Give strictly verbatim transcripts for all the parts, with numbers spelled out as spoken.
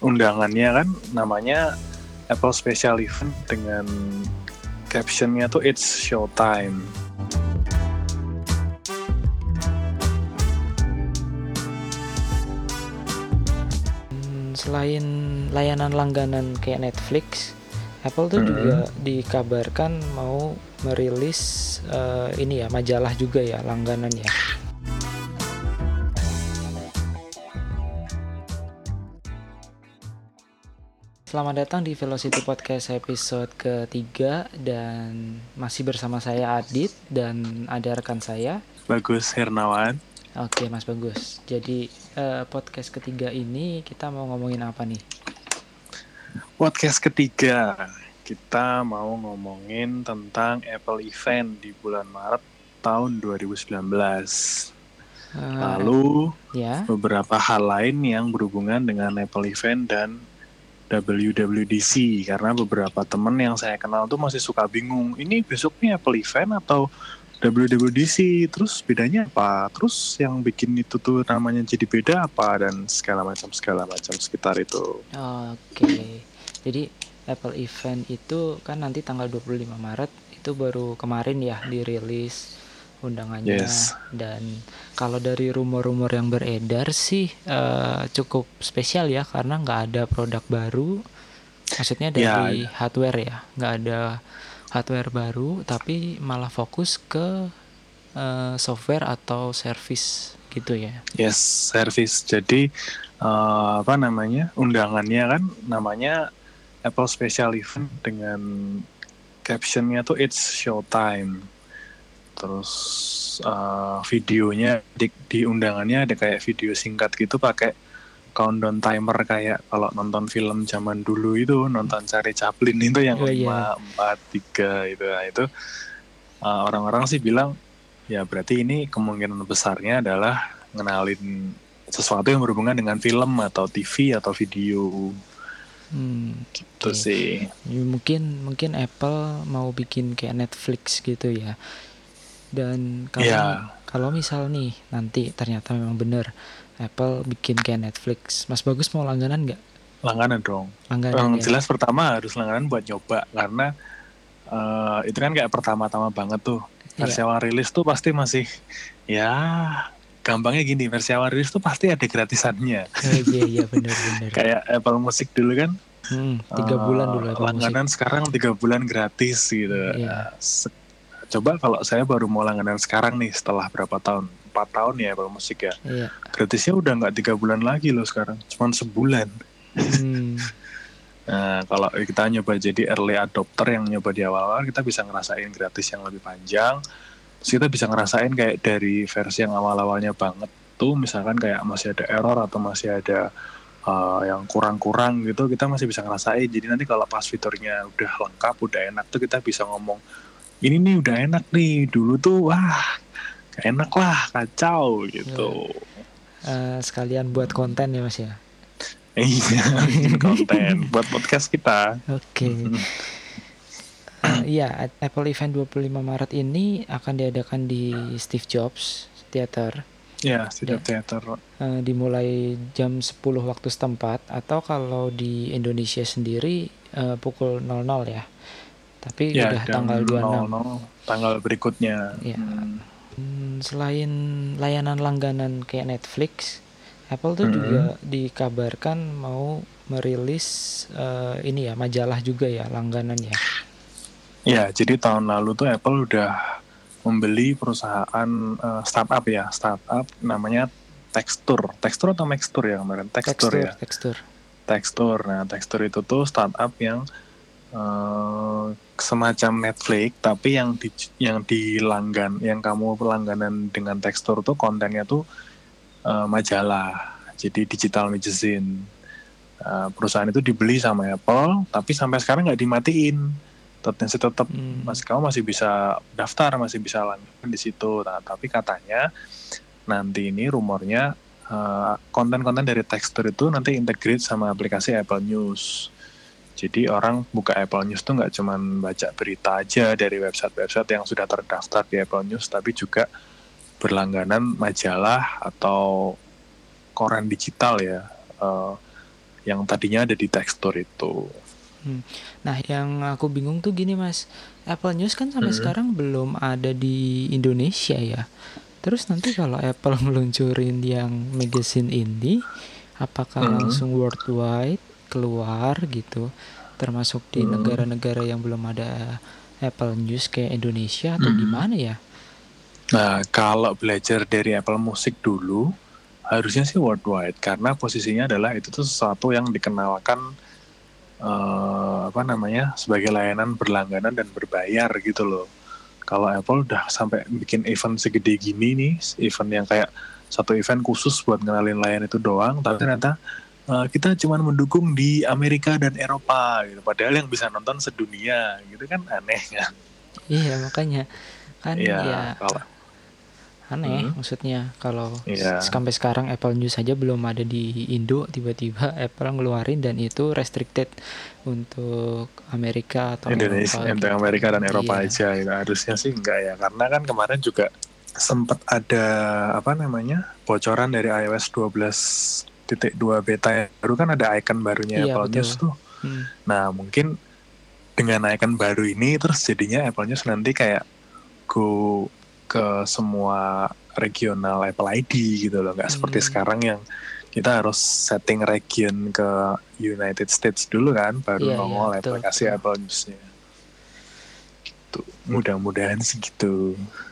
undangannya kan namanya Apple Special Event dengan captionnya tuh It's Showtime. Selain layanan langganan kayak Netflix, Apple tuh hmm. juga dikabarkan mau merilis uh, ini ya majalah juga ya langganan ya. Selamat datang di Velocity Podcast episode ketiga dan masih bersama saya Adit dan ada rekan saya Bagus Hernawan. Oke Mas Bagus. Jadi uh, podcast ketiga ini kita mau ngomongin apa nih? Podcast ketiga kita mau ngomongin tentang Apple Event di bulan Maret tahun dua ribu sembilan belas. Uh, Lalu ya? beberapa hal lain yang berhubungan dengan Apple Event dan W W D C, karena beberapa temen yang saya kenal tuh masih suka bingung, ini besoknya Apple Event atau W W D C, terus bedanya apa, terus yang bikin itu tuh namanya jadi beda apa, dan segala macam segala macam sekitar itu. Oke, jadi Apple Event itu kan nanti tanggal dua puluh lima Maret, itu baru kemarin ya dirilis undangannya. Yes. Dan kalau dari rumor-rumor yang beredar sih uh, cukup spesial ya, karena nggak ada produk baru, maksudnya dari ya. hardware ya, nggak ada hardware baru, tapi malah fokus ke uh, software atau service gitu ya. Yes, service. Jadi uh, apa namanya, undangannya kan namanya Apple Special Event dengan captionnya tuh It's Showtime. Terus uh, videonya di, di undangannya ada kayak video singkat gitu pakai countdown timer kayak kalau nonton film zaman dulu itu, nonton Charlie Chaplin itu yang oh, lima, empat, tiga itu. Nah, itu uh, orang-orang sih bilang ya berarti ini kemungkinan besarnya adalah ngenalin sesuatu yang berhubungan dengan film atau T V atau video. Hmm, gitu okay. sih. Ya, mungkin mungkin Apple mau bikin kayak Netflix gitu ya. Dan kalau yeah. kalau misal nih nanti ternyata memang benar Apple bikin kayak Netflix, Mas Bagus mau langganan nggak? Langganan dong. Langganan Yang ya. Jelas pertama harus langganan buat nyoba, karena uh, itu kan kayak pertama-tama banget tuh. Versi yeah. awal rilis tuh pasti masih ya gampangnya gini, versi awal rilis tuh pasti ada gratisannya. Oh iya iya benar-benar. Kayak Apple Music dulu kan. Hmm, tiga uh, bulan dulu Apple langganan Music. Sekarang tiga bulan gratis gitu. Yeah. Uh, Coba kalau saya baru mau langganan sekarang nih setelah berapa tahun, empat tahun ya Apple Music ya. Iya. Gratisnya udah nggak tiga bulan lagi loh sekarang, cuma sebulan. Hmm. Nah kalau kita nyoba jadi early adopter yang nyoba di awal-awal, kita bisa ngerasain gratis yang lebih panjang. Terus kita bisa ngerasain kayak dari versi yang awal-awalnya banget tuh, misalkan kayak masih ada error atau masih ada uh, yang kurang-kurang gitu, kita masih bisa ngerasain. Jadi nanti kalau pas fiturnya udah lengkap, udah enak tuh kita bisa ngomong, ini nih udah enak nih, dulu tuh wah gak enak lah, kacau gitu. Uh, sekalian buat konten ya Mas ya. Iya, bikin konten buat podcast kita. Oke. Okay. uh, iya, Apple Event dua puluh lima Maret ini akan diadakan di Steve Jobs Theater. Ya, Steve Jobs Theater. Uh, dimulai jam sepuluh waktu setempat, atau kalau di Indonesia sendiri uh, pukul nol nol ya. Tapi ya, udah tanggal dua puluh enam. nol nol, tanggal berikutnya. Ya. Hmm. Selain layanan langganan kayak Netflix, Apple tuh hmm. juga dikabarkan mau merilis uh, ini ya majalah juga ya langganan ya. Ya, jadi tahun lalu tuh Apple udah membeli perusahaan uh, startup ya, startup namanya Texture. Texture atau Maxture ya kemarin? Texture, Texture ya. Texture. Texture. Nah, Texture itu tuh startup yang Uh, semacam Netflix, tapi yang di yang dilanggan, yang kamu langganan dengan Texture tuh kontennya tuh uh, majalah, jadi digital magazine. Uh, perusahaan itu dibeli sama Apple, tapi sampai sekarang nggak dimatiin. Masih tetap, hmm. masih kamu masih bisa daftar, masih bisa langganan di situ. Nah, tapi katanya nanti ini rumornya uh, konten-konten dari Texture itu nanti integrate sama aplikasi Apple News. Jadi orang buka Apple News tuh nggak cuma baca berita aja dari website-website yang sudah terdaftar di Apple News, tapi juga berlangganan majalah atau koran digital ya, uh, yang tadinya ada di tekstur itu. Hmm. Nah, yang aku bingung tuh gini Mas, Apple News kan sampai Hmm. sekarang belum ada di Indonesia ya. Terus nanti kalau Apple ngeluncurin yang magazine ini, apakah Hmm. langsung worldwide keluar gitu, termasuk di Hmm. negara-negara yang belum ada Apple News kayak Indonesia atau Hmm. gimana ya? Nah, kalau belajar dari Apple Music dulu, harusnya sih worldwide, karena posisinya adalah itu tuh sesuatu yang dikenalkan uh, apa namanya sebagai layanan berlangganan dan berbayar gitu loh. Kalau Apple udah sampai bikin event segede gini nih, event yang kayak satu event khusus buat ngenalin layanan itu doang, tapi ternyata uh, kita cuma mendukung di Amerika dan Eropa gitu. Padahal yang bisa nonton sedunia gitu kan aneh kan. Iya, makanya kan Ya, ya kalau aneh hmm, maksudnya kalau ya, sampai sekarang Apple News saja belum ada di Indo, tiba-tiba Apple ngeluarin dan itu restricted untuk Amerika atau Indonesia, Eropa untuk gitu. Amerika dan Eropa Iya. aja gitu. Harusnya sih enggak ya, karena kan kemarin juga sempat ada apa namanya bocoran dari iOS dua belas titik dua beta yang baru kan ada icon barunya Iya Apple betul. News tuh. Hmm. Nah mungkin dengan icon baru ini terus jadinya Apple News nanti kayak go ke semua regional Apple I D gitu loh, nggak Hmm. seperti sekarang yang kita harus setting region ke United States dulu kan, baru Iya, iya, nongol betul, aplikasi betul. Apple News-nya. Gitu. Mudah-mudahan sih gitu.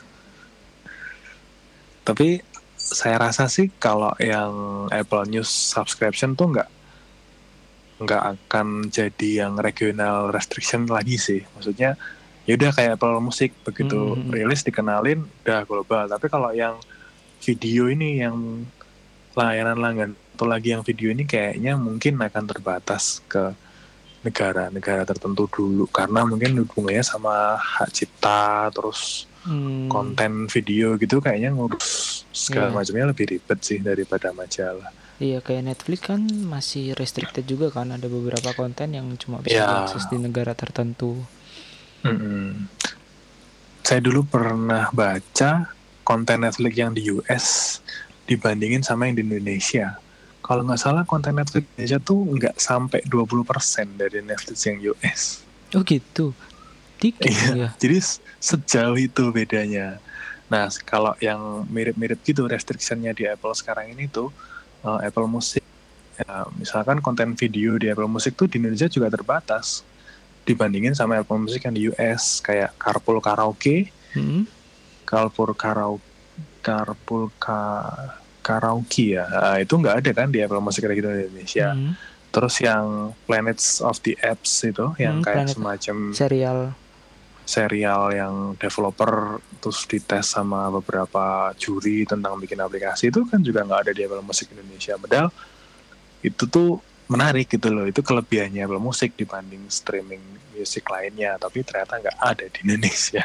Tapi saya rasa sih kalau yang Apple News subscription tuh nggak nggak akan jadi yang regional restriction lagi sih. Maksudnya yaudah kayak Apple Music begitu Hmm. rilis dikenalin udah global. Tapi kalau yang video ini yang layanan langganan atau lagi yang video ini kayaknya mungkin akan terbatas ke negara-negara tertentu dulu karena mungkin hubungannya sama hak cipta terus Hmm. konten video gitu kayaknya ngurus segala Iya. macamnya lebih ribet sih daripada majalah. Iya, kayak Netflix kan masih restricted juga kan, ada beberapa konten yang cuma bisa Ya, diakses di negara tertentu. mm-mm. Saya dulu pernah baca konten Netflix yang di U S dibandingin sama yang di Indonesia. Kalau nggak salah konten Netflix Indonesia tuh nggak sampai dua puluh persen dari Netflix yang U S. Oh gitu, dikit dong Iya, ya. jadi sejauh itu bedanya. Nah, kalau yang mirip-mirip gitu restrictionnya di Apple sekarang ini tuh uh, Apple Music. Ya, misalkan konten video di Apple Music tuh di Indonesia juga terbatas dibandingin sama Apple Music yang di U S kayak Carpool Karaoke, Hmm. Carpool Karaoke, Carpool Ka, Karaoke ya, nah, itu nggak ada kan di Apple Music gitu di Indonesia. Hmm. Terus yang Planets of the Apps itu yang Hmm, kayak Planet semacam serial. serial yang developer terus dites sama beberapa juri tentang bikin aplikasi itu kan juga nggak ada di Apple Music Indonesia. Padahal itu tuh menarik gitu loh, itu kelebihannya Apple Music dibanding streaming musik lainnya, tapi ternyata nggak ada di Indonesia.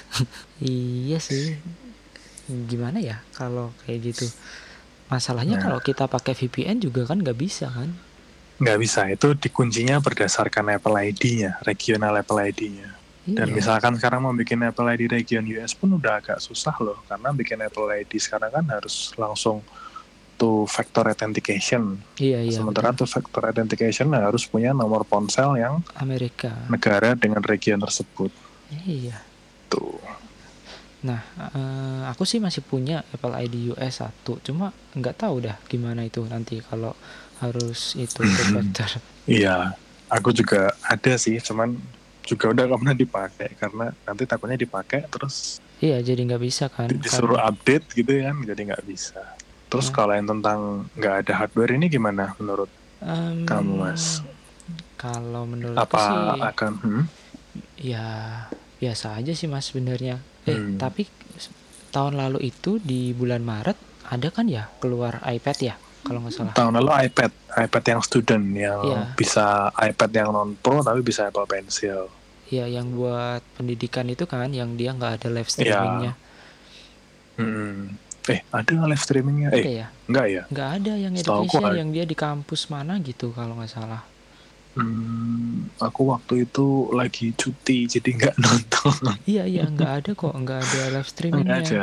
Iya sih, gimana ya kalau kayak gitu. Masalahnya Nah, kalau kita pakai V P N juga kan nggak bisa kan. nggak bisa, itu dikuncinya berdasarkan Apple I D-nya, regional Apple I D-nya. Dan Iya. misalkan sekarang mau bikin Apple I D region U S pun udah agak susah loh, karena bikin Apple I D sekarang kan harus langsung two factor authentication. Iya, iya, Sementara betul. two factor authentication harus punya nomor ponsel yang Amerika. negara dengan region tersebut. Iya. Tuh. Nah, uh, aku sih masih punya Apple I D U S satu, cuma nggak tahu dah gimana itu nanti kalau harus itu two factor. Iya, aku juga ada sih, cuman juga udah gak pernah dipakai karena nanti takutnya dipakai terus Iya, jadi nggak bisa kan? disuruh Karena update gitu kan, jadi nggak bisa. Terus nah, kalau yang tentang nggak ada hardware ini gimana menurut um, kamu, Mas? Kalau menurutku Apa sih, akan hmm? ya biasa aja sih Mas sebenarnya. Eh, Hmm. tapi tahun lalu itu di bulan Maret ada kan ya keluar iPad ya, kalau nggak salah. Tahun lalu iPad, iPad yang student yang Iya. bisa iPad yang non pro tapi bisa Apple Pencil. Iya, yang buat pendidikan itu kan, yang dia nggak ada live streamingnya. Ya. Hmm. Eh, ada live streamingnya? Ada Eh, ya? enggak ya? Nggak ada yang Setahu aku education, ada. yang dia di kampus mana gitu kalau nggak salah. Hmm, aku waktu itu lagi cuti jadi nggak nonton. Iya, iya, nggak ada kok, nggak ada live Nggak streamingnya. aja.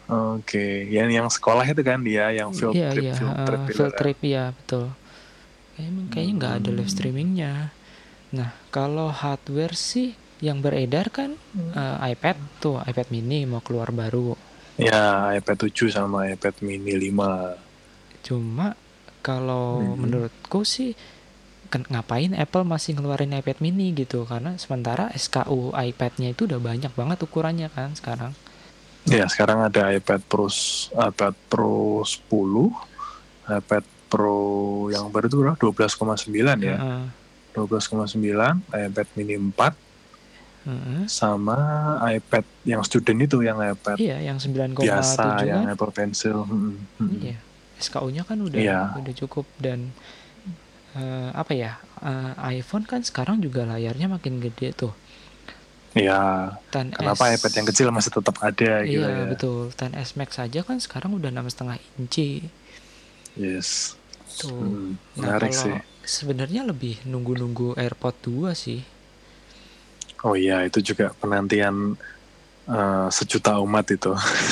Oke, yang yang sekolah itu kan dia yang field Iya, trip, iya, field uh, trip itu field kan. trip ya betul. Emang kayaknya nggak ada live Hmm. streamingnya. Nah, kalau hardware sih yang beredar kan uh, iPad tuh, iPad mini mau keluar baru. Ya, iPad tujuh sama iPad mini lima. Cuma kalau Hmm. menurutku sih ngapain Apple masih ngeluarin iPad mini gitu, karena sementara S K U iPad-nya itu udah banyak banget ukurannya kan sekarang. Ya, sekarang ada iPad Pro, iPad Pro sepuluh, iPad Pro yang baru itu berapa? dua belas koma sembilan ya. Uh-uh. dua belas koma sembilan, iPad mini empat, Uh-uh. sama iPad yang student itu, yang iPad Iya, yang sembilan koma biasa, tujuh yang kan. Apple Pencil. Hmm. Hmm. Iya, S K U-nya kan udah Iya. udah cukup. Dan uh, apa ya, uh, iPhone kan sekarang juga layarnya makin gede tuh. Ya, kenapa X S. iPad yang kecil masih tetap ada gitu Iya ya. betul, X S Max saja kan sekarang udah enam koma lima inci. Yes. Tuh. Hmm. Nah, Menarik kalau sih. sebenarnya lebih nunggu-nunggu AirPod dua sih. Oh iya, itu juga penantian uh, sejuta umat itu.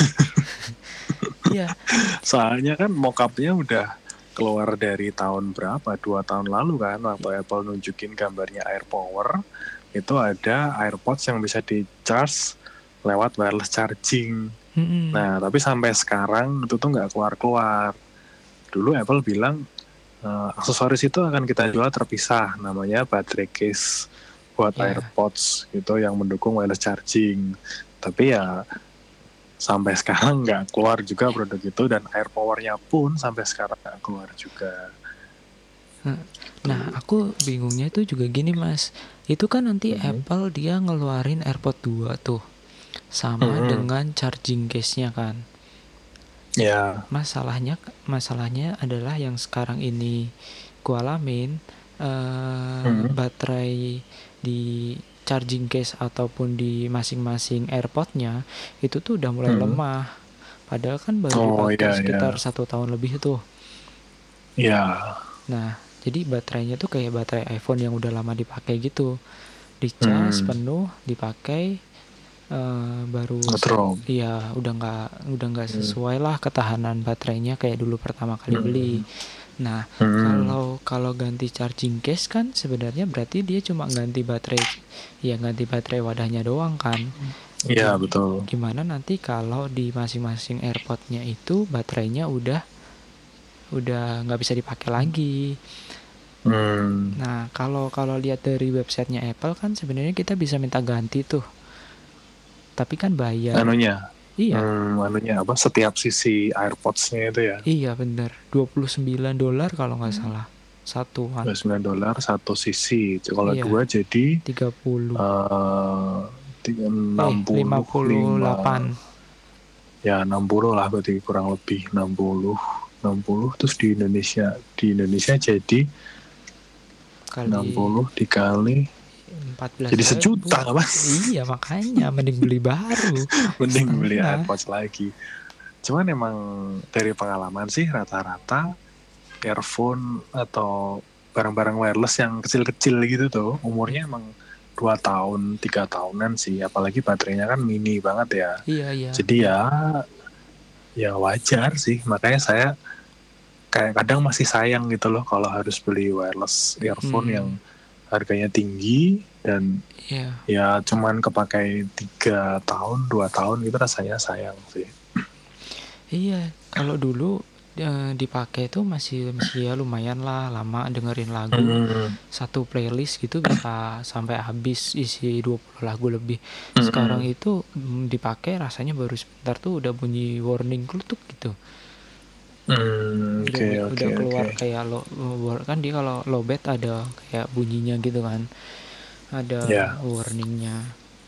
Iya. Soalnya kan mockupnya udah keluar dari tahun berapa? Dua tahun lalu kan, waktu Apple nunjukin gambarnya AirPower, itu ada AirPods yang bisa di-charge lewat wireless charging. Mm-mm. Nah, tapi sampai sekarang itu tuh nggak keluar-keluar. Dulu Apple bilang uh, aksesoris itu akan kita jual terpisah, namanya baterai case buat Ya. AirPods gitu yang mendukung wireless charging. Tapi ya sampai sekarang nggak keluar juga produk itu, dan AirPower-nya pun sampai sekarang nggak keluar juga. Nah, aku bingungnya itu juga gini mas, itu kan nanti mm-hmm. Apple dia ngeluarin AirPod dua tuh sama mm-hmm. dengan charging case-nya kan. Ya. Yeah. Masalahnya masalahnya adalah yang sekarang ini ku alamin, uh, mm-hmm. baterai di charging case ataupun di masing-masing AirPod-nya itu tuh udah mulai hmm. lemah. Padahal kan baru oh, dipakai yeah, sekitar yeah. satu tahun lebih tuh. Iya. Yeah. Nah, jadi baterainya tuh kayak baterai iPhone yang udah lama dipakai gitu. Dicas hmm. penuh, dipakai uh, baru. Iya, udah nggak udah nggak sesuai hmm. lah ketahanan baterainya kayak dulu pertama kali hmm. beli. Nah, hmm. kalau kalau ganti charging case kan sebenarnya berarti dia cuma ganti baterai, ya ganti baterai wadahnya doang kan. Iya, betul. Gimana nanti kalau di masing-masing AirPod-nya itu baterainya udah udah nggak bisa dipakai lagi. Hmm. Nah, kalau kalau lihat dari websitenya Apple kan sebenarnya kita bisa minta ganti tuh. Tapi kan bayar. Anunya. Iya. Hmm, anunya apa? Setiap sisi AirPods-nya itu ya. Iya bener, dua puluh sembilan dolar kalau nggak salah. Satu kan. dua puluh sembilan dolar satu sisi. Kalau iya. dua jadi tiga puluh. Uh, enam puluh, eh, lima puluh delapan. Ya, enam puluh lah berarti kurang lebih enam puluh. enam puluh terus di Indonesia di Indonesia jadi kali enam puluh dikali empat belas jadi sejuta mas. Iya makanya mending beli baru. Mending beli AirPods lagi. Cuman emang dari pengalaman sih rata-rata earphone atau barang-barang wireless yang kecil-kecil gitu tuh umurnya emang dua tahun tiga tahunan sih, apalagi baterainya kan mini banget ya. Iya iya. Jadi ya ya wajar sih, makanya saya kayak kadang masih sayang gitu loh kalau harus beli wireless earphone hmm. yang harganya tinggi dan yeah. ya cuman kepakai tiga tahun dua tahun gitu, rasanya sayang sih. Iya, kalau dulu e, dipakai tuh masih masih ya lumayan lah lama dengerin lagu. Hmm. Satu playlist gitu bisa sampai habis isi dua puluh lagu lebih. Sekarang hmm. itu dipakai rasanya baru sebentar tuh udah bunyi warning klutuk gitu. Hmm, udah, okay, udah okay, keluar okay. kayak lo kan dia kalau lowbat ada kayak bunyinya gitu kan, ada yeah. warningnya.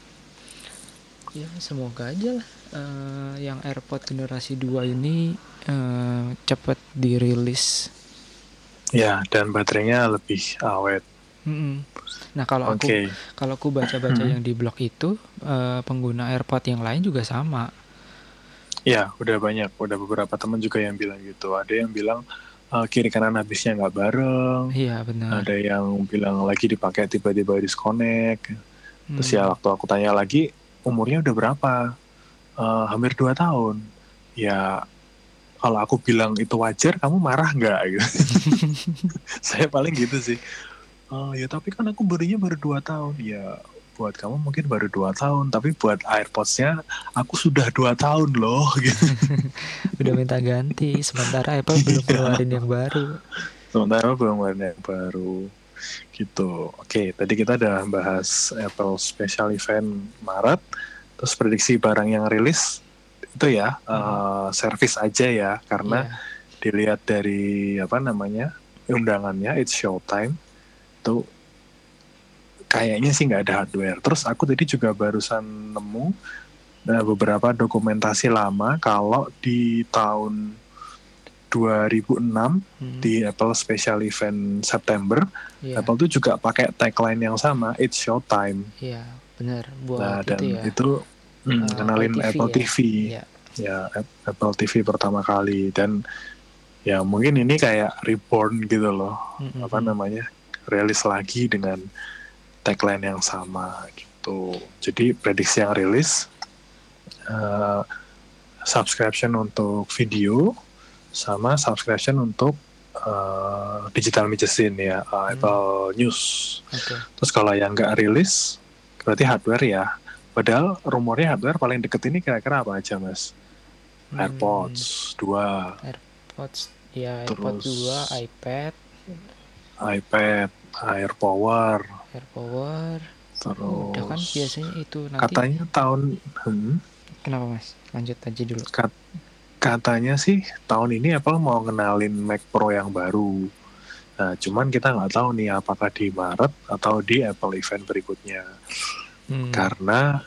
Ya semoga aja lah uh, yang AirPod generasi dua ini uh, cepat dirilis. Ya, dan baterainya lebih awet. Mm-mm. Nah kalau okay. aku kalau aku baca-baca yang di blog itu uh, pengguna AirPod yang lain juga sama. Ya, udah banyak, udah beberapa teman juga yang bilang gitu. Ada yang bilang uh, kiri kanan habisnya nggak bareng. Iya benar. Ada yang bilang lagi dipakai tiba-tiba disconnect. Hmm. Terus ya waktu aku tanya lagi umurnya udah berapa? Uh, hampir dua tahun. Ya kalau aku bilang itu wajar, kamu marah nggak? Gitu. Saya paling gitu sih. Oh ya tapi kan aku belinya baru dua tahun. Ya buat kamu mungkin baru dua tahun, tapi buat AirPods-nya aku sudah dua tahun loh. Gitu. Udah minta ganti, sementara Apple belum Iya. keluarin yang baru. Sementara belum ada yang baru. Gitu. Oke, tadi kita udah bahas Apple Special Event Maret, terus prediksi barang yang rilis itu ya, Hmm. uh, service aja ya, karena Iya. dilihat dari apa namanya undangannya, it's showtime, tuh kayaknya sih nggak ada hardware. Terus aku tadi juga barusan nemu uh, beberapa dokumentasi lama kalau di tahun dua ribu enam Hmm. di Apple Special Event September, Iya. Apple tuh juga pakai tagline yang sama, it's showtime. Iya, benar. Buat Nah, itu dan ya. itu hmm, uh, kenalin Apple T V Apple ya. T V. Iya. Ya, Apple T V pertama kali. Dan ya mungkin ini kayak reborn gitu loh. Mm-mm. Apa namanya? Rilis lagi dengan tagline yang sama gitu. Jadi prediksi yang rilis, uh, subscription untuk video, sama subscription untuk uh, digital magazine ya, uh, Hmm. Apple News. Oke. Terus kalau yang nggak rilis, berarti hardware ya. Padahal rumornya hardware paling deket ini kira-kira apa aja, Mas? Hmm. AirPods dua, AirPods, ya terus AirPods dua, iPad, iPad, AirPower, AirPower. Udah kan terus biasanya itu nanti. katanya tahun hmm, Kenapa Mas? Lanjut aja dulu. kat, katanya sih tahun ini Apple mau ngenalin Mac Pro yang baru. Nah, cuman kita nggak tahu nih apakah di Maret atau di Apple event berikutnya. Hmm. Karena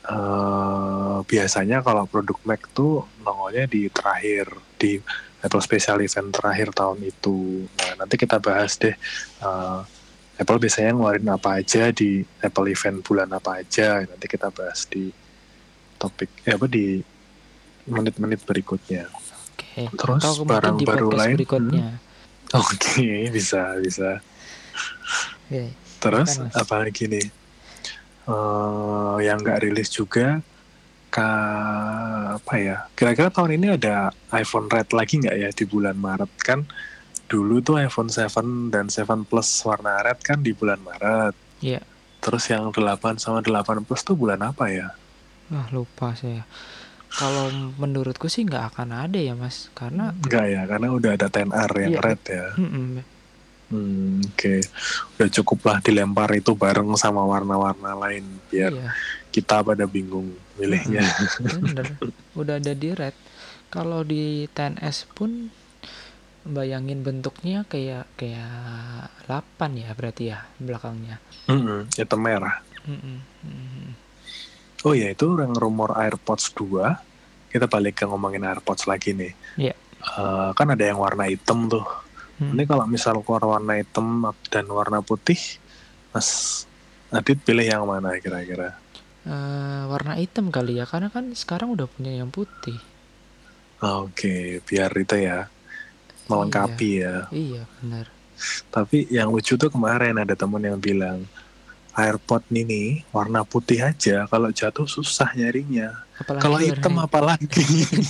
uh, biasanya kalau produk Mac tuh nongolnya di terakhir, di Apple Special Event terakhir tahun itu. Nah, nanti kita bahas deh uh, Apple biasanya ngeluarin apa aja di Apple event bulan apa aja. Nanti kita bahas di topik eh, apa di menit-menit berikutnya. Oke. Terus Atau barang mungkin di baru podcast lain, berikutnya. hmm, oke okay, bisa bisa. Oke. Terus Silakan, Mas. apa lagi nih? Uh, yang nggak rilis juga, ka apa ya? Kira-kira tahun ini ada iPhone Red lagi nggak ya di bulan Maret? Kan dulu tuh iPhone tujuh dan tujuh Plus warna red kan di bulan Maret. Iya. Terus yang delapan sama delapan Plus tuh bulan apa ya? Ah, lupa saya. Kalau menurutku sih nggak akan ada ya Mas, karena Nggak ya, karena udah ada X R yang iya, red ya. mm-mm. Hmm, oke, okay. Udah cukup lah dilempar itu bareng sama warna-warna lain biar Iya. kita pada bingung milihnya. Bener, udah ada di red. Kalau di X S pun bayangin bentuknya kayak kayak delapan ya berarti ya belakangnya. Mm-mm, hitam merah. Mm-mm. Mm-mm. Oh ya, itu yang rumor AirPods dua. Kita balik ke ngomongin AirPods lagi nih. Iya. Uh, kan ada yang warna hitam tuh. Hmm. Ini kalau misal keluar warna hitam dan warna putih, Mas Adit pilih yang mana kira-kira? Uh, warna hitam kali ya, karena kan sekarang udah punya yang putih. Oke, okay, biar itu ya melengkapi iya. ya. Iya benar. Tapi yang lucu tuh kemarin ada temen yang bilang AirPod ini warna putih aja, kalau jatuh susah nyarinya. Apalagi kalau hitam apalagi.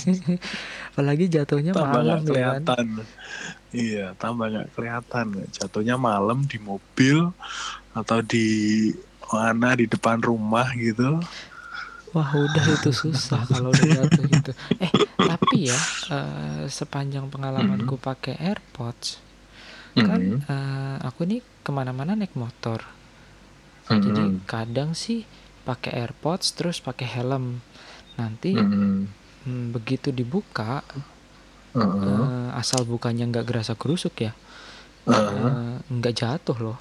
Apalagi jatuhnya tambah malam gak kelihatan. ya kan? Iya, tambah gak kelihatan. Jatuhnya malam di mobil atau di mana di depan rumah gitu. Wah udah itu susah kalau udah jatuh gitu. Eh tapi ya uh, sepanjang pengalamanku mm-hmm. pakai AirPods, mm-hmm. kan uh, aku nih kemana-mana naik motor. Mm-hmm. Jadi kadang sih pakai AirPods terus pakai helm. Nanti mm-hmm. hmm, begitu dibuka, mm-hmm. uh, asal bukannya nggak gerasa gerusuk ya, nggak uh, jatuh loh.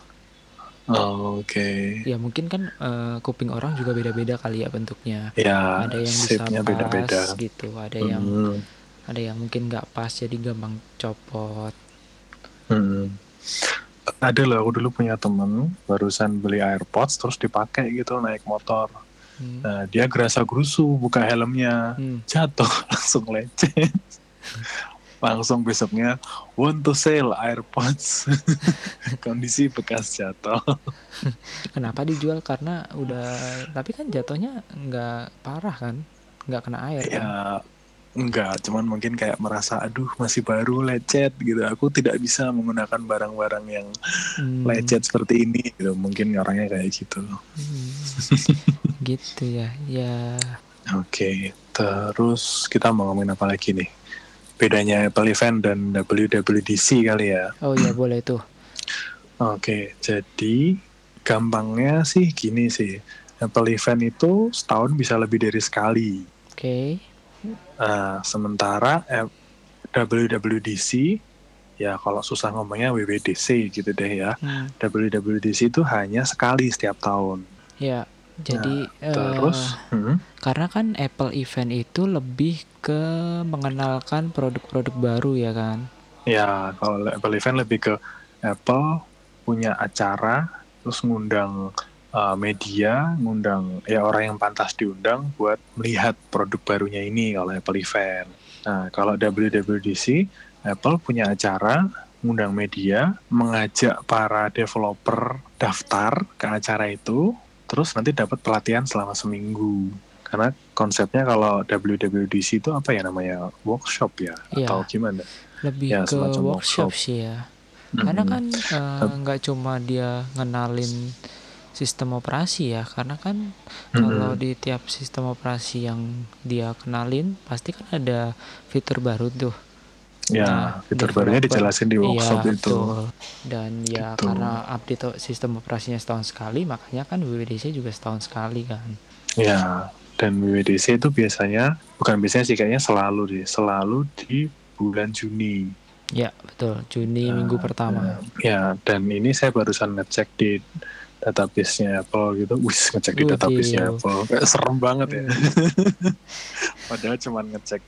Oh, oke. Okay. Ya mungkin kan uh, kuping orang juga beda-beda kali ya bentuknya. Ya, ada yang bisa pas beda-beda. Gitu, ada hmm. yang ada yang mungkin nggak pas jadi gampang copot. Hmm. Ada loh, aku dulu punya temen barusan beli AirPods terus dipakai gitu naik motor. Hmm. Nah, dia gerasa gerusu buka helmnya, hmm. jatuh langsung lecet. Langsung besoknya want to sell AirPods. Kondisi bekas jatuh. Kenapa dijual? Karena udah, tapi kan jatuhnya nggak parah kan, nggak kena air ya, kan? Enggak, cuman mungkin kayak merasa aduh masih baru lecet gitu. Aku tidak bisa menggunakan barang-barang yang Hmm, lecet seperti ini gitu. Mungkin orangnya kayak gitu. hmm, gitu ya. Ya, Oke, terus kita mau ngomongin apa lagi nih? Bedanya Apple Event dan W W D C kali ya. oh ya boleh tuh. Oke, jadi gampangnya sih gini sih. Apple Event itu setahun bisa lebih dari sekali. Oke. Nah, sementara eh, W W D C, ya kalau susah ngomongnya W W D C gitu deh ya. Hmm, W W D C itu hanya sekali setiap tahun. ya. Jadi Nah, eh terus, hmm, karena kan Apple Event itu lebih ke mengenalkan produk-produk baru ya kan. ya kalau Apple Event lebih ke Apple punya acara, terus ngundang uh, media, ngundang ya orang yang pantas diundang buat melihat produk barunya ini kalau Apple Event. Nah, kalau W W D C, Apple punya acara, ngundang media, mengajak para developer daftar ke acara itu, terus nanti dapat pelatihan selama seminggu. Karena konsepnya kalau W W D C itu apa ya namanya? Workshop ya? Atau Iya, gimana? lebih Ya, ke semacam workshop workshop. sih ya. Karena Mm-mm. kan eh, nggak cuma dia ngenalin sistem operasi ya, karena kan kalau Mm-mm. di tiap sistem operasi yang dia kenalin pasti kan ada fitur baru tuh. Nah, Ya, fitur barunya developer, dijelasin di workshop iya itu. betul. Dan ya Gitu. karena update sistem operasinya setahun sekali, makanya kan W W D C juga setahun sekali kan. Ya, dan W W D C itu biasanya, bukan biasanya sih, kayaknya selalu deh, selalu di bulan Juni. Ya betul, Juni minggu Nah, pertama. nah, ya, dan ini saya barusan ngecek di database-nya Apple gitu. Wih, ngecek di database-nya Waduh. Apple. Kayak serem banget ya. Eh, Padahal cuma ngecek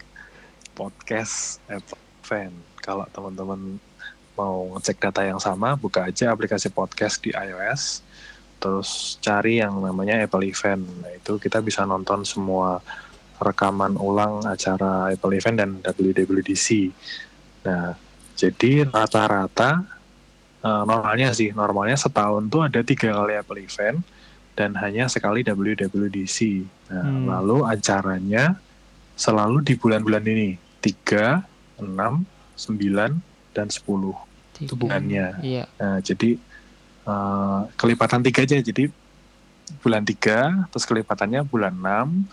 podcast Apple Fan. Kalau teman-teman mau ngecek data yang sama, buka aja aplikasi podcast di iOS, terus cari yang namanya Apple Event. Nah, itu kita bisa nonton semua rekaman ulang acara Apple Event dan W W D C. Nah, jadi rata-rata uh, normalnya sih, normalnya setahun tuh ada tiga kali Apple Event dan hanya sekali W W D C. Nah, hmm, lalu acaranya selalu di bulan-bulan ini, tiga, enam, sembilan, dan sepuluh. Itu tiga, enam, bulannya. iya. Nah, jadi uh, kelipatan tiga aja, jadi bulan tiga, terus kelipatannya bulan enam,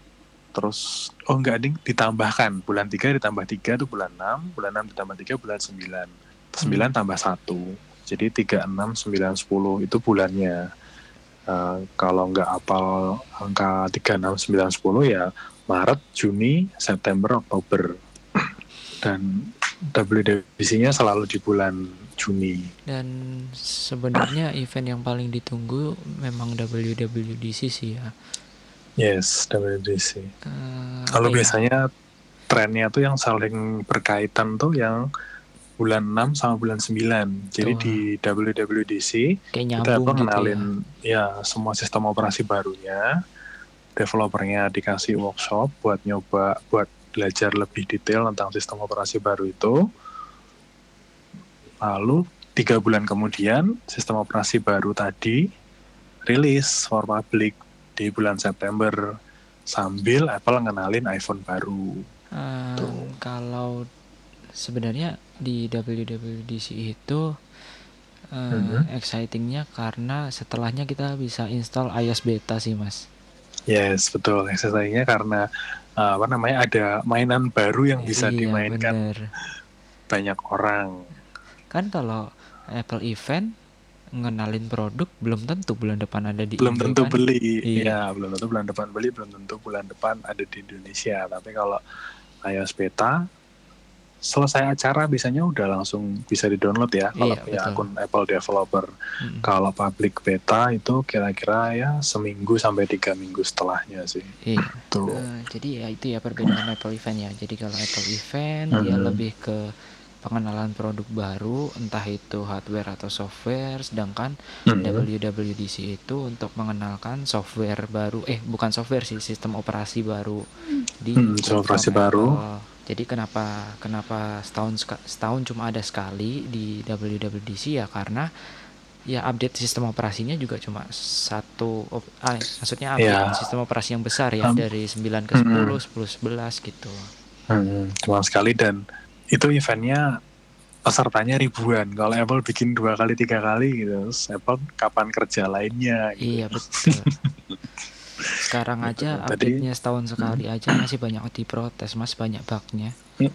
terus oh enggak ding, ditambahkan bulan tiga ditambah tiga itu bulan enam, bulan enam ditambah tiga bulan sembilan, sembilan Hmm. tambah satu, jadi tiga, enam, sembilan, sepuluh itu bulannya. Uh, kalau nggak apal angka tiga, enam, sembilan, sepuluh ya Maret, Juni, September, Oktober. Dan W W D C-nya selalu di bulan Juni. Dan sebenarnya event yang paling ditunggu memang W W D C sih ya. Yes, W W D C. Uh, Kalau apa ya? biasanya trennya tuh yang saling berkaitan tuh yang bulan enam sama bulan sembilan. Jadi Tuh, di W W D C kayak kita nyambung apa gitu ya. kenalin ya semua sistem operasi barunya, developernya dikasih workshop buat nyoba, buat belajar lebih detail tentang sistem operasi baru itu. Lalu tiga bulan kemudian sistem operasi baru tadi rilis for public di bulan September sambil Apple ngenalin iPhone baru. Uh, Tuh. kalau sebenarnya di W W D C itu uh, Mm-hmm. excitingnya karena setelahnya kita bisa install iOS beta sih mas. Yes, betul. Exercise-nya karena uh, apa namanya ada mainan baru yang bisa Iya dimainkan bener. banyak orang. Kan kalau Apple Event ngenalin produk belum tentu bulan depan ada di Belum Indo tentu kan. beli, Iya. ya belum tentu bulan depan beli, belum tentu bulan depan ada di Indonesia. Tapi kalau iOS beta selesai acara biasanya udah langsung bisa di-download ya kalau Iya punya betul. akun Apple Developer. Mm-mm. Kalau public beta itu kira-kira ya seminggu sampai tiga minggu setelahnya sih. Iya. Tuh. Uh, jadi ya itu ya perbedaan Apple Event ya. Jadi kalau Apple Event Mm-hmm. dia lebih ke pengenalan produk baru, entah itu hardware atau software, sedangkan Mm-hmm. W W D C itu untuk mengenalkan software baru, eh bukan software sih, sistem operasi baru di Hmm, platform operasi Apple. baru. Jadi kenapa kenapa setahun setahun cuma ada sekali di W W D C ya karena ya update sistem operasinya juga cuma satu, ah, maksudnya update Ya. sistem operasi yang besar ya Um, dari sembilan ke sepuluh, sepuluh, sebelas gitu. Hmm, cuma sekali dan itu eventnya pesertanya ribuan. Kalau Apple bikin dua kali tiga kali gitu, terus Apple kapan kerja lainnya gitu. Iya betul. Sekarang Gitu. aja Tadi update-nya setahun sekali aja masih banyak diprotes, Mas, banyak bug-nya.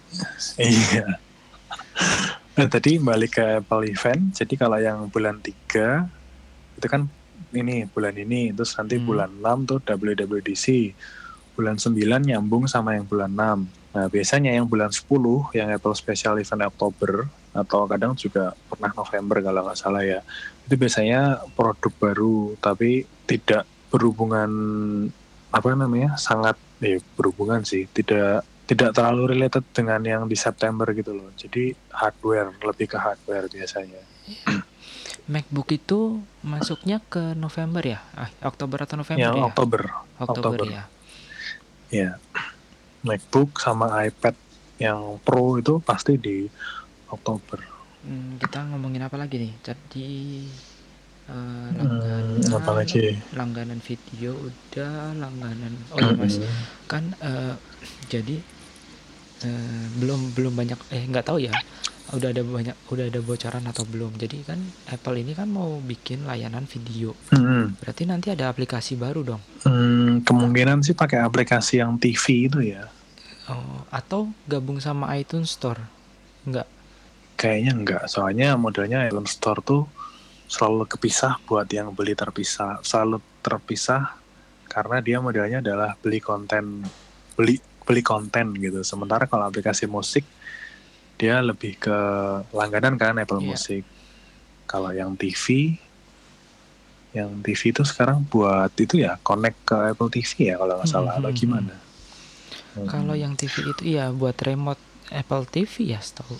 iya. Nah, tadi balik ke Apple event. Jadi kalau yang bulan tiga itu kan ini bulan ini, terus nanti Hmm. bulan enam tuh W W D C. Bulan sembilan nyambung sama yang bulan enam. Nah, biasanya yang bulan sepuluh yang Apple Special Event Oktober atau kadang juga pernah November kalau nggak salah ya. Itu biasanya produk baru tapi tidak berhubungan apa namanya? sangat eh berhubungan sih, tidak tidak terlalu related dengan yang di September gitu loh. Jadi hardware, lebih ke hardware biasanya. MacBook itu masuknya ke November ya? Ah, Oktober atau November Yang ya? Oktober. Oktober, Oktober. ya. Ya. MacBook sama iPad yang Pro itu pasti di Oktober. Hmm, kita ngomongin apa lagi nih? Jadi uh, Hmm, langganan, apalagi? langganan video udah, langganan. Oh iya Mas, Hmm. kan uh, jadi uh, belum belum banyak eh nggak tahu ya. Udah ada banyak udah ada bocoran atau belum. Jadi kan Apple ini kan mau bikin layanan video. Hmm. Berarti nanti ada aplikasi baru dong. Hmm, kemungkinan sih pakai aplikasi yang T V itu ya. Oh, atau gabung sama iTunes Store? Enggak. Kayaknya enggak, soalnya modelnya iTunes Store tuh selalu kepisah buat yang beli terpisah, selalu terpisah karena dia modelnya adalah beli konten, beli beli konten gitu. Sementara kalau aplikasi musik dia lebih ke langganan kan Apple Iya. Music. Kalau yang T V, yang T V itu sekarang buat itu ya connect ke Apple T V ya kalau nggak salah atau gimana? Hmm. Kalau yang T V itu ya buat remote Apple T V ya, setahu.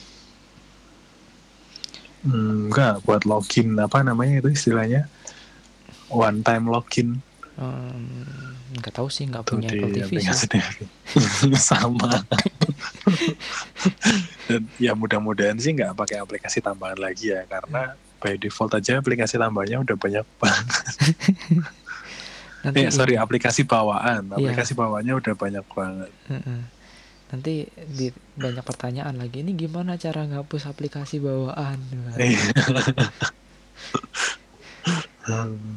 Hmm, enggak, buat login apa namanya itu istilahnya one time login. Hmm, nggak tahu sih, nggak Tuh punya di Apple T V aplikasi sih. T V. Sama. Dan ya mudah-mudahan sih nggak pakai aplikasi tambahan lagi ya, karena by default aja aplikasi tambahnya udah banyak banget. Nanti eh sorry ini. aplikasi bawaan, aplikasi Iya. bawaannya udah banyak banget. Uh-uh. Nanti di, banyak pertanyaan lagi. Ini gimana cara ngapus aplikasi bawaan? hmm.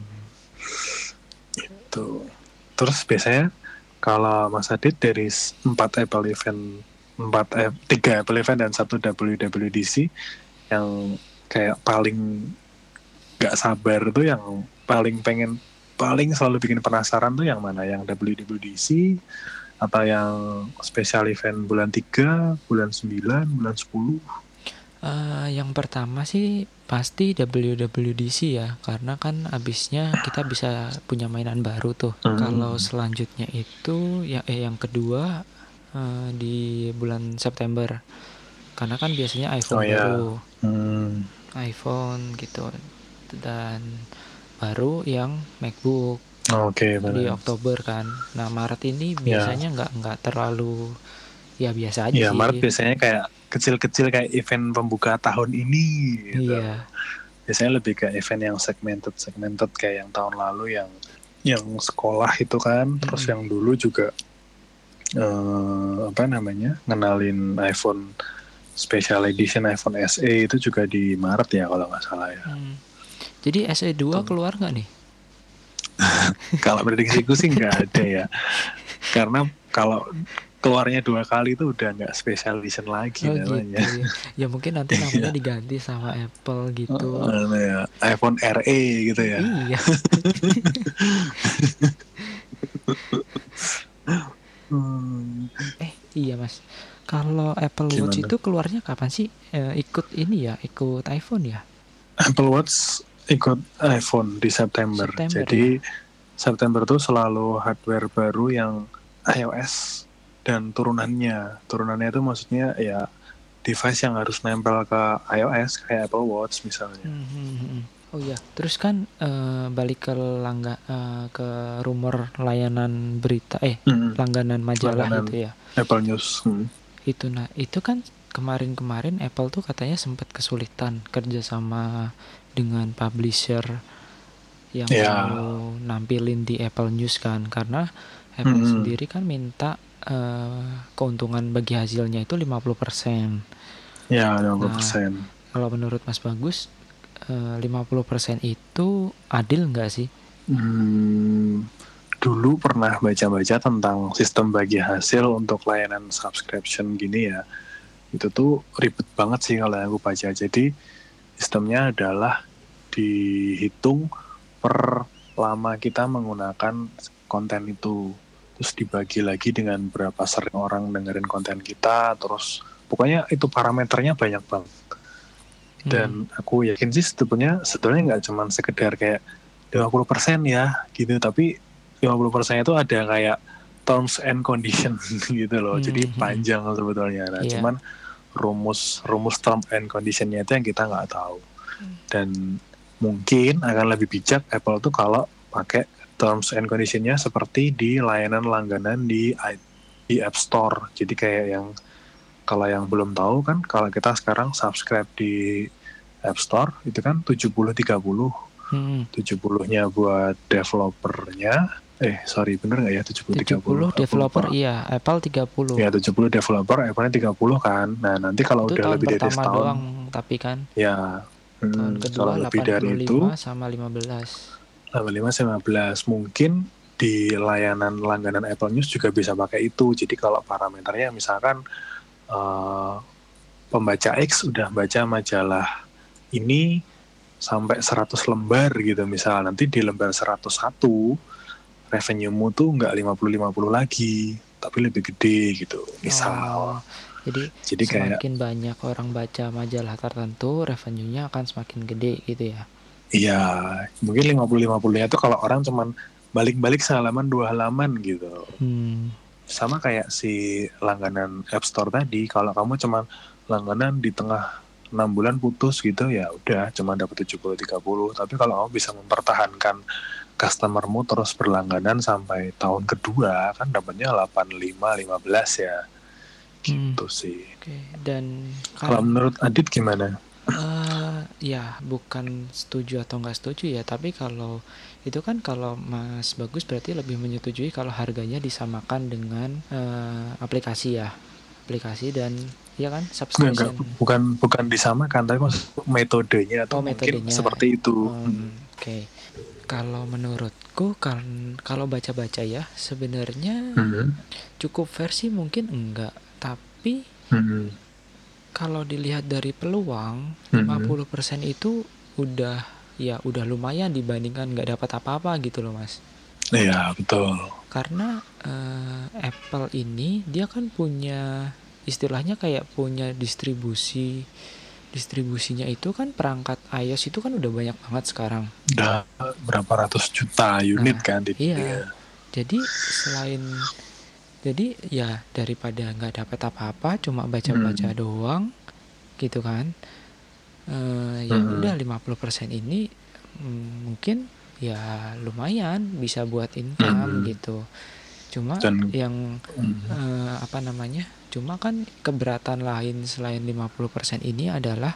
Itu. Terus biasanya kalau Mas Adit dari empat Apple event, empat tiga Apple event dan satu W W D C yang kayak paling gak sabar tuh, yang paling pengen, paling selalu bikin penasaran tuh yang mana? Yang W W D C atau yang special event bulan tiga, bulan sembilan, bulan sepuluh? Uh, yang pertama sih pasti W W D C ya, karena kan abisnya kita bisa punya mainan baru tuh. Hmm. Kalau selanjutnya itu ya eh yang kedua uh, di bulan September, karena kan biasanya iPhone oh, baru, ya. hmm. iPhone gitu, dan baru yang MacBook. Oke, okay, di Oktober kan. Nah Maret ini biasanya nggak ya. nggak terlalu ya biasa aja ya, sih. Maret biasanya kayak kecil-kecil kayak event pembuka tahun ini gitu. Iya. Biasanya lebih ke event yang segmented segmented kayak yang tahun lalu yang yang sekolah itu kan. Mm-hmm. Terus yang dulu juga uh, apa namanya ngenalin iPhone Special Edition iPhone S E itu juga di Maret ya kalau nggak salah ya. Hmm. Jadi S E dua tuh keluar nggak nih? Kalau prediksiku sih nggak ada ya. Karena kalau keluarnya dua kali itu udah nggak special edition lagi oh, namanya. Gitu ya. Ya mungkin nanti namanya diganti sama Apple gitu. Uh, ya. iPhone R E gitu ya. Iya. hmm. Eh iya Mas. Kalau Apple Gimana? Watch itu keluarnya kapan sih? Eh, ikut ini ya, ikut iPhone ya? Apple Watch ikut iPhone di September. September Jadi ya? September tuh selalu hardware baru yang iOS dan turunannya. Turunannya itu maksudnya ya device yang harus nempel ke iOS kayak Apple Watch misalnya. Hmm. Oh iya, terus kan uh, balik ke langga uh, ke rumor layanan berita eh hmm. langganan majalah langganan itu ya. Apple News. Hmm. Itu nah, itu kan kemarin-kemarin Apple tuh katanya sempat kesulitan kerja sama dengan publisher yang yeah. mau nampilin di Apple News kan, karena Apple hmm. sendiri kan minta uh, keuntungan bagi hasilnya itu lima puluh persen. Ya, lima puluh Nah, persen. kalau menurut Mas Bagus, uh, lima puluh persen itu adil nggak sih? Hmm, dulu pernah baca-baca tentang sistem bagi hasil untuk layanan subscription gini ya. Itu tuh ribet banget sih kalau yang aku baca. Jadi sistemnya adalah dihitung per lama kita menggunakan konten itu. Terus dibagi lagi dengan berapa sering orang dengerin konten kita. Terus pokoknya itu parameternya banyak banget. Dan hmm. aku yakin sih sebetulnya sebetulnya nggak cuma sekedar kayak lima puluh persen ya gitu, tapi lima puluh persen itu ada kayak terms and condition gitu loh. Hmm. Jadi panjang sebetulnya. Nah, yeah. cuman rumus rumus term and conditionnya itu yang kita nggak tahu. Dan mungkin akan lebih bijak Apple tuh kalau pakai terms and conditionnya seperti di layanan langganan di di App Store. Jadi kayak yang kalau yang belum tahu kan, kalau kita sekarang subscribe di App Store itu kan tujuh puluh tiga puluh. Hmm. tujuh puluh-nya buat developernya. Eh, sorry, bener nggak ya? tujuh puluh tiga puluh. tujuh puluh developer, iya. Apple tiga puluh. Ya, tujuh puluh developer, Apple-nya tiga puluh kan. Nah, nanti kalau itu udah lebih dari setahun. Doang, tapi kan. Ya, tahun hmm, kedua kalau lebih dari itu. sama lima belas. delapan puluh lima sama lima belas. Mungkin di layanan langganan Apple News juga bisa pakai itu. Jadi kalau parameternya misalkan uh, pembaca X udah baca majalah ini sampai seratus lembar gitu misal, nanti di lembar seratus satu revenue-mu tuh nggak lima puluh lima puluh lagi, tapi lebih gede gitu misal. Oh, jadi, jadi semakin kayak, banyak orang baca majalah tertentu, revenue-nya akan semakin gede gitu ya? Iya, mungkin lima puluh lima puluh-nya tuh kalau orang cuman balik-balik sehalaman dua halaman gitu. Hmm. Sama kayak si langganan App Store tadi, kalau kamu cuman langganan di tengah enam bulan putus gitu, ya udah cuma dapat tujuh puluh tiga puluh. Tapi kalau kamu bisa mempertahankan customermu terus berlangganan sampai tahun kedua, kan dapatnya delapan puluh lima lima belas ya. Gitu hmm. sih. Oke, dan kan, kalau menurut Adit gimana? Uh, ya bukan setuju atau nggak setuju ya, tapi kalau itu kan kalau Mas Bagus berarti lebih menyetujui kalau harganya disamakan dengan uh, aplikasi ya, aplikasi dan ya kan subscription. Enggak, enggak, bukan bukan disamakan, tapi maksud metodenya atau oh, mungkin metodenya. Seperti itu. Um, hmm. Oke, okay. Kalau menurutku kan kalau baca-baca ya sebenarnya hmm. cukup versi mungkin enggak, tapi hmm. kalau dilihat dari peluang hmm. lima puluh persen itu udah ya udah lumayan dibandingkan nggak dapat apa-apa gitu loh Mas. Iya betul. Karena uh, Apple ini dia kan punya istilahnya kayak punya distribusi distribusinya itu kan perangkat iOS itu kan udah banyak banget sekarang. Udah berapa ratus juta unit nah, kan di iya. Dia. Jadi selain jadi ya daripada nggak dapat apa-apa cuma baca-baca hmm. doang gitu kan. Uh, ya hmm. udah lima puluh persen ini mm, mungkin ya lumayan bisa buat income hmm. gitu. Cuma Dan, yang hmm. uh, apa namanya? Cuma kan keberatan lain selain lima puluh persen ini adalah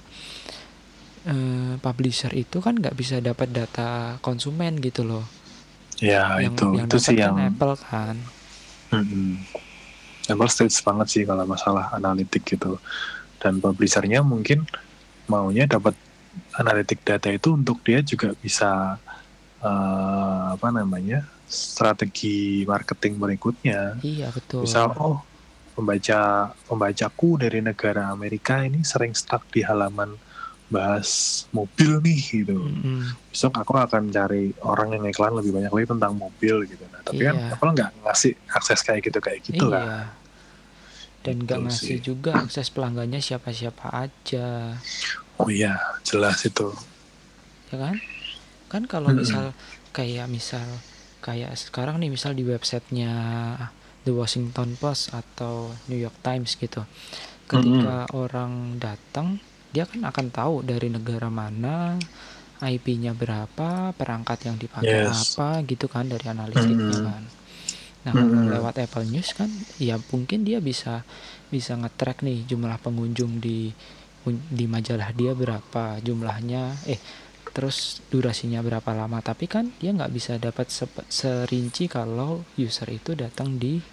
uh, publisher itu kan nggak bisa dapat data konsumen gitu loh. Ya yang, itu yang itu sih kan yang Apple kan. Hmm. Apple stage banget sih kalau masalah analitik gitu. Dan publishernya mungkin maunya dapat analitik data itu untuk dia juga bisa uh, apa namanya strategi marketing berikutnya. Iya betul. Misal oh pembaca pembacaku dari negara Amerika ini sering stuck di halaman bahas mobil nih gitu. Mm-hmm. Besok aku akan cari orang yang iklan lebih banyak lagi tentang mobil gitu. Nah, tapi iya. kan Apple nggak ngasih akses kayak gitu kayak gitu iya. lah. Dan nggak ngasih sih. juga akses pelanggannya siapa-siapa aja. Oh iya, jelas itu. Ya kan? Kan kalau mm-hmm. misal kayak misal kayak sekarang nih misal di websitenya The Washington Post atau New York Times gitu. Ketika mm-hmm. orang datang, dia kan akan tahu dari negara mana, I P-nya berapa, perangkat yang dipakai yes. apa gitu kan dari analitiknya mm-hmm. kan. Nah, mm-hmm. kalau lewat Apple News kan ya mungkin dia bisa bisa nge-track nih jumlah pengunjung di di majalah dia berapa, jumlahnya eh terus durasinya berapa lama, tapi kan dia nggak bisa dapat se- serinci kalau user itu datang di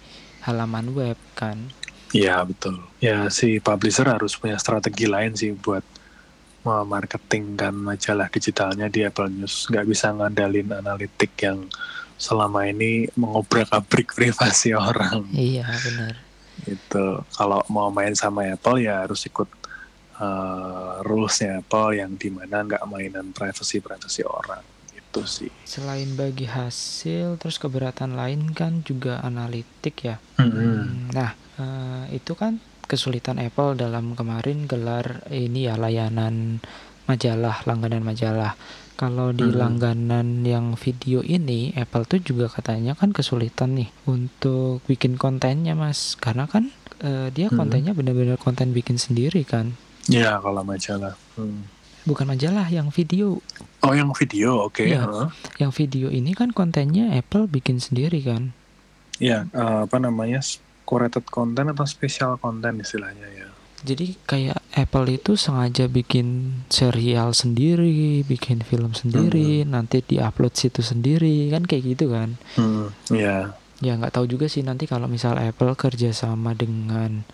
halaman web kan. Iya betul. Ya si publisher harus punya strategi lain sih buat memarketingkan majalah digitalnya di Apple News. Nggak bisa ngandalin analitik yang selama ini mengobrak-abrik privasi orang. Iya benar. Itu kalau mau main sama Apple ya harus ikut uh, rulesnya Apple yang dimana nggak mainan privasi privasi orang itu sih. Selain bagi hasil, terus keberatan lain kan juga analitik ya. Mm-hmm. Nah uh, itu kan kesulitan Apple dalam kemarin gelar ini ya layanan majalah, langganan majalah. Kalau di Mm-hmm. langganan yang video ini, Apple tuh juga katanya kan kesulitan nih untuk bikin kontennya mas, karena kan uh, dia kontennya mm-hmm. benar-benar konten bikin sendiri kan. Ya kalau majalah. Hmm. Bukan majalah, yang video. Oh yang video, oke. Okay. Ya, huh? Yang video ini kan kontennya Apple bikin sendiri kan. Ya, uh, apa namanya, curated content atau special content istilahnya ya. Jadi kayak Apple itu sengaja bikin serial sendiri, bikin film sendiri, hmm. nanti diupload situ sendiri, kan kayak gitu kan. Hmm, ya. Ya nggak tahu juga sih nanti kalau misal Apple kerjasama dengan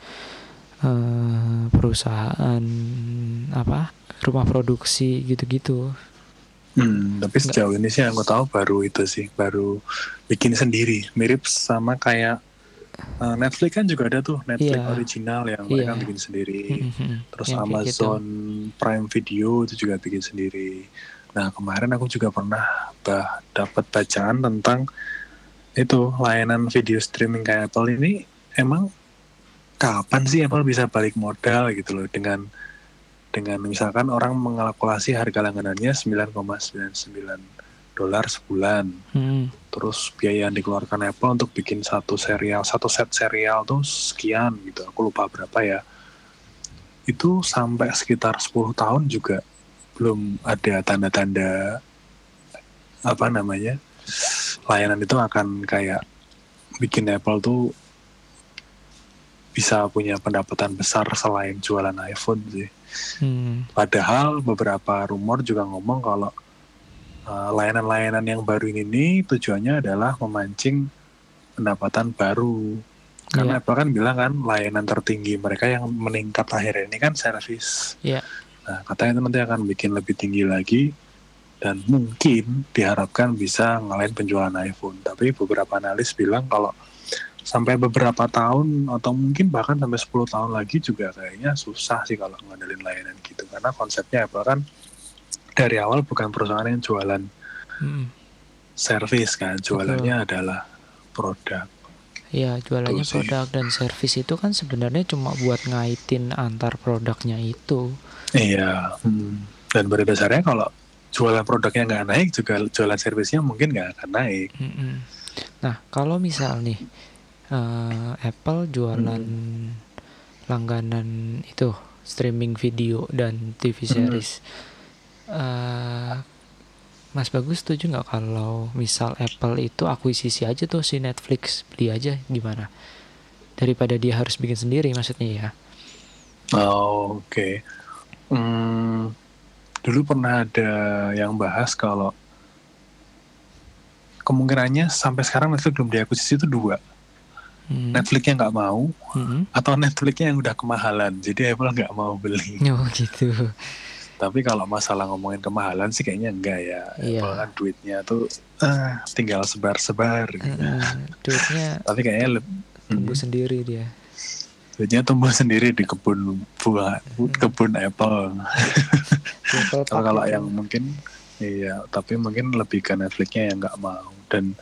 uh, perusahaan apa rumah produksi gitu-gitu. Hmm, tapi sejauh ini sih aku tahu baru itu sih, baru bikin sendiri, mirip sama kayak Uh, Netflix kan juga ada tuh Netflix yeah. original yang yeah. mereka bikin sendiri. Mm-hmm. Terus yang Amazon gitu. Prime Video itu juga bikin sendiri. Nah kemarin aku juga pernah bah, dapat bacaan tentang itu layanan video streaming kayak Apple ini. Emang kapan sih Apple bisa balik modal gitu loh dengan dengan misalkan orang mengalkulasi harga langganannya sembilan koma sembilan sembilan dolar sebulan. Hmm. Terus biaya yang dikeluarkan Apple untuk bikin satu serial, satu set serial tuh sekian gitu. Aku lupa berapa ya. Itu sampai sekitar sepuluh tahun juga belum ada tanda-tanda apa namanya layanan itu akan kayak bikin Apple tuh bisa punya pendapatan besar selain jualan iPhone sih. Hmm. Padahal beberapa rumor juga ngomong kalau Uh, layanan-layanan yang baru ini nih tujuannya adalah memancing pendapatan baru. Karena yeah. Apple kan bilang kan layanan tertinggi mereka yang meningkat akhirnya ini kan service. Yeah. Nah katanya nanti akan bikin lebih tinggi lagi dan mungkin diharapkan bisa ngalahin penjualan iPhone. Tapi beberapa analis bilang kalau sampai beberapa tahun atau mungkin bahkan sampai sepuluh tahun lagi juga kayaknya susah sih kalau ngandelin layanan gitu. Karena konsepnya Apple kan dari awal bukan perusahaan yang jualan hmm. service kan, jualannya Betul. adalah produk. Iya, jualannya Tuh produk sih. Dan service itu kan sebenarnya cuma buat ngaitin antar produknya itu. Iya, hmm. dan pada dasarnya kalau jualan produknya nggak naik, juga jualan servisnya mungkin nggak akan naik. Mm-mm. Nah, kalau misal nih uh, Apple jualan hmm. langganan itu streaming video dan T V series. Hmm. Uh, Mas Bagus setuju nggak kalau misal Apple itu akuisisi aja tuh si Netflix, beli aja gimana? Daripada dia harus bikin sendiri maksudnya ya. Oh, oke. Okay. Hmm, dulu pernah ada yang bahas kalau kemungkinannya sampai sekarang Netflix belum diakuisisi itu dua. Hmm. Netflixnya nggak mau, hmm. atau Netflixnya yang udah kemahalan, jadi Apple nggak mau beli. Oh gitu. Tapi kalau masalah ngomongin kemahalan sih kayaknya enggak ya. Iya. Apple kan duitnya tuh ah, tinggal sebar-sebar gitu. Uh, duitnya tapi kayaknya le- tumbuh hmm, sendiri dia. Duitnya tumbuh sendiri di kebun buah, hmm. kebun Apple. Kalau kalau yang mungkin iya, tapi mungkin lebih ke Netflixnya yang nggak mau dan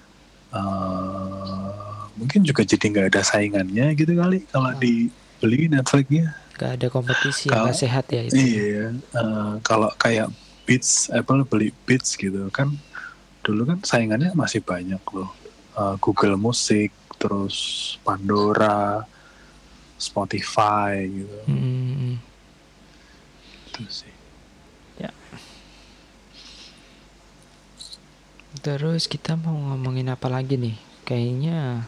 uh, mungkin juga jadi nggak ada saingannya gitu kali kalau oh. dibeli Netflixnya. Gak ada kompetisi yang gak sehat ya itu. Iya, uh, kalau kayak Beats, Apple beli Beats gitu kan, dulu kan saingannya masih banyak loh. Uh, Google Musik, terus Pandora, Spotify gitu. Hmm. Itu sih. Ya. Terus kita mau ngomongin apa lagi nih? Kayaknya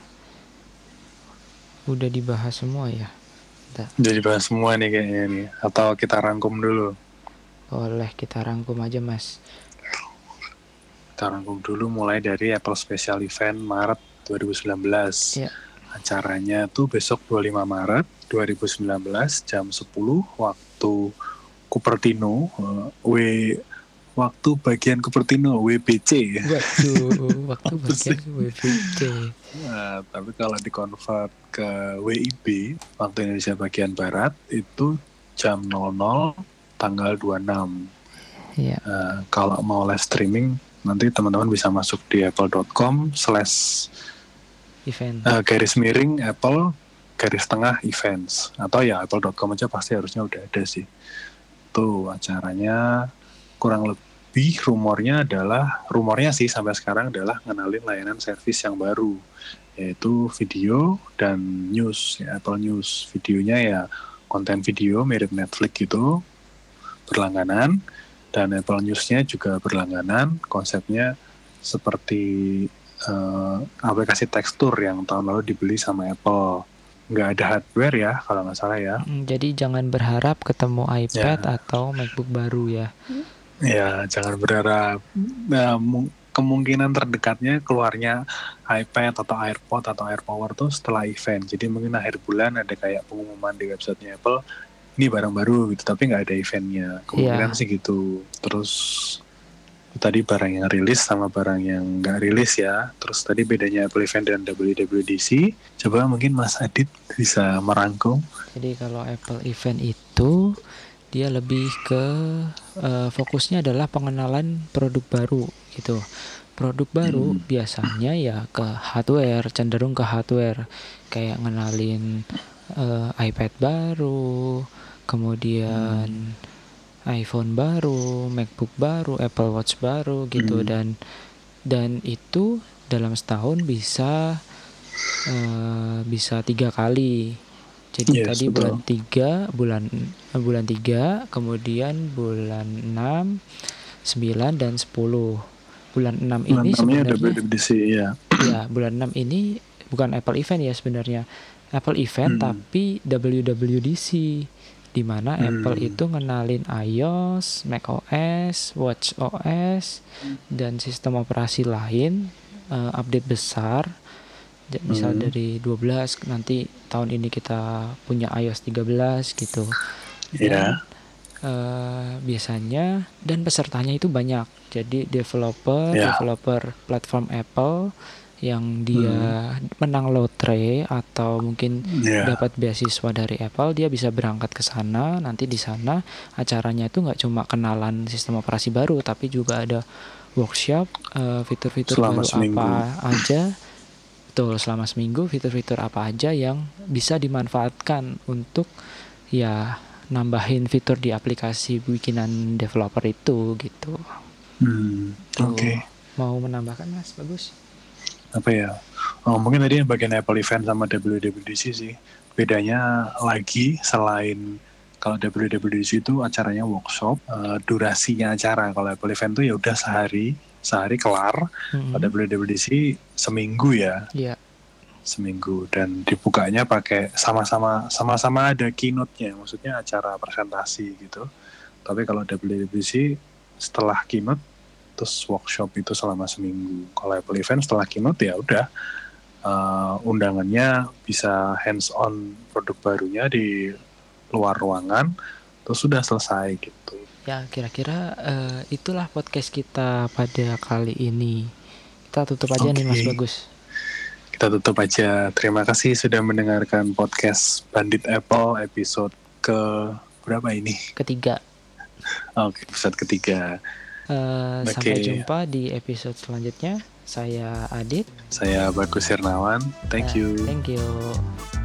udah dibahas semua ya. Jadi bahas semua nih kayaknya nih. Atau kita rangkum dulu? Boleh, kita rangkum aja mas. Kita rangkum dulu mulai dari Apple Special Event Maret dua ribu sembilan belas. Ya. Acaranya tuh besok dua puluh lima Maret dua ribu sembilan belas jam sepuluh waktu Cupertino, uh, W waktu bagian Cupertino W B C. Waduh, waktu bagian W B C. Nah, tapi kalau dikonvert ke W I B waktu Indonesia bagian Barat itu jam nol nol tanggal dua puluh enam. Ya. Uh, kalau mau live streaming nanti teman-teman bisa masuk di apple dot com slash event uh, garis miring Apple garis tengah events, atau ya apple dot com aja pasti harusnya udah ada sih. Tuh acaranya kurang lebih rumornya adalah rumornya sih sampai sekarang adalah ngenalin layanan servis yang baru, yaitu video dan news ya, Apple News. Videonya ya konten video mirip Netflix gitu berlangganan, dan Apple News-nya juga berlangganan. Konsepnya seperti uh, aplikasi tekstur yang tahun lalu dibeli sama Apple. Nggak ada hardware ya kalau nggak salah ya. Jadi jangan berharap ketemu iPad ya. Atau MacBook baru ya. Ya jangan berharap. Nah, kemungkinan terdekatnya keluarnya iPad atau AirPod atau AirPower tuh setelah event. Jadi mungkin akhir bulan ada kayak pengumuman di websitenya Apple, ini barang baru gitu, tapi nggak ada eventnya. Kemungkinan ya. Sih gitu. Terus tadi barang yang rilis sama barang yang nggak rilis ya. Terus tadi bedanya Apple Event dan W W D C. Coba mungkin Mas Adit bisa merangkum. Jadi kalau Apple Event itu dia lebih ke uh, fokusnya adalah pengenalan produk baru gitu. Produk baru hmm. biasanya ya ke hardware, cenderung ke hardware. Kayak ngenalin uh, iPad baru, kemudian hmm. iPhone baru, MacBook baru, Apple Watch baru gitu. hmm. dan dan itu dalam setahun bisa uh, bisa tiga kali. Jadi yes, tadi betul. bulan tiga, bulan bulan tiga, kemudian bulan enam, sembilan dan sepuluh. Bulan enam ini sebenarnya W W D C ya. Ya, bulan enam ini bukan Apple Event ya sebenarnya. Apple Event hmm. tapi W W D C, di mana hmm. Apple itu ngenalin iOS, macOS, watchOS dan sistem operasi lain, uh, update besar. Misal hmm. dari dua belas, nanti tahun ini kita punya iOS tiga belas gitu. Dan yeah. uh, biasanya dan pesertanya itu banyak. Jadi developer, yeah. developer platform Apple yang dia hmm. menang lotre atau mungkin yeah. dapat beasiswa dari Apple, dia bisa berangkat ke sana. Nanti di sana acaranya itu nggak cuma kenalan sistem operasi baru, tapi juga ada workshop, uh, fitur-fitur selama baru seminggu. apa aja. Betul, selama seminggu fitur-fitur apa aja yang bisa dimanfaatkan untuk ya nambahin fitur di aplikasi bikinan developer itu gitu. Hmm, Oke. Okay. Mau menambahkan Mas? Bagus. Apa ya? Oh, mungkin tadi bagian Apple Event sama W W D C sih. Bedanya lagi selain kalau W W D C itu acaranya workshop, uh, durasinya acara. Kalau Apple Event tuh ya udah sehari. sehari kelar. Mm-hmm. Pada W W D C seminggu ya. Iya. Yeah. Seminggu, dan dibukanya pakai sama-sama sama-sama ada keynote-nya, maksudnya acara presentasi gitu. Tapi kalau W W D C setelah keynote terus workshop itu selama seminggu. Kalau Apple Event setelah keynote ya udah uh, undangannya bisa hands on produk barunya di luar ruangan, terus sudah selesai gitu. Ya kira-kira uh, itulah podcast kita pada kali ini. Kita tutup aja okay. nih Mas Bagus. Kita tutup aja. Terima kasih sudah mendengarkan podcast Bandit Apple episode ke berapa ini? Ketiga. Oke, okay, episode ketiga. Uh, okay. Sampai jumpa di episode selanjutnya. Saya Adit. Saya Bagus Hirnawan. Thank uh, you. Thank you.